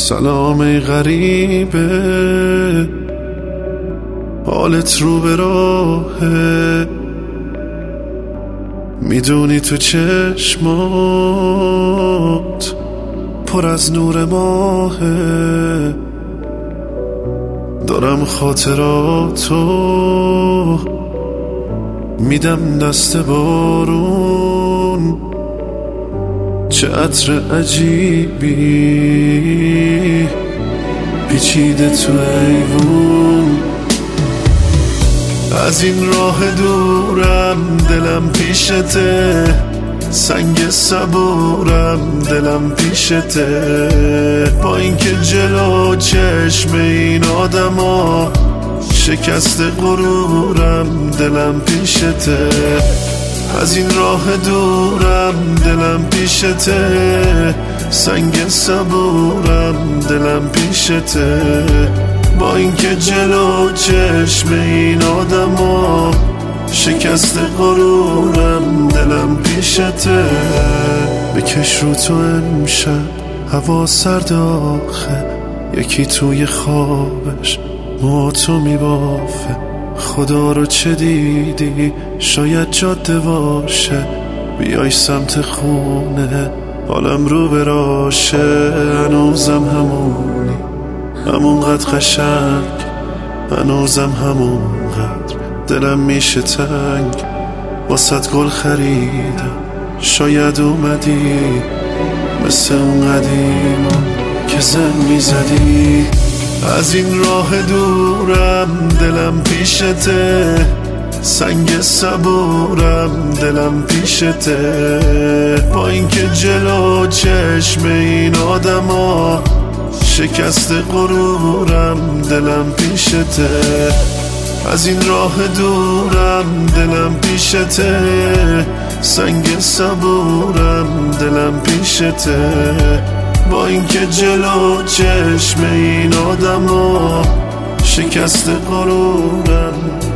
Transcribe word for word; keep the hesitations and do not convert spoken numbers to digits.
سلام ای غریبه، حالت رو به راهه، میدونی تو چشمات پر از نور ماهه. دارم خاطراتو میدم دست بارون، چه عطر عجیبی پیچیده تو ایوون. از این راه دورم دلم پیشته، سنگ صبورم دلم پیشته. با اینکه جلو چشم این آدما شکست غرورم دلم پیشته. از این راه دورم دلم پیشته، سنگ صبورم دلم پیشته. با اینکه جلو چشم این آدما شکست غرورم دلم پیشته. بکش رو تو امشب هوا سرد آخه، یکی توی خوابش ما تو میبافه. خدا رو چه دیدی؟ شاید جاده باشه، بیای سمت خونه حالم رو براشه. هنوزم همونی، همونقدر قشنگ، هنوزم همونقدر دلم میشه تنگ. واسط گل خریدم، شاید اومدی مثل اون قدیما که زن میزدی. از این راه دورم دلم پیشته، سنگ صبورم دلم پیشته. با اینکه جلو چشم این آدما شکست غرورم دلم پیشته. از این راه دورم دلم پیشته، سنگ صبورم دلم پیشته. با اینکه جلو چشم این آدما شکست غرورم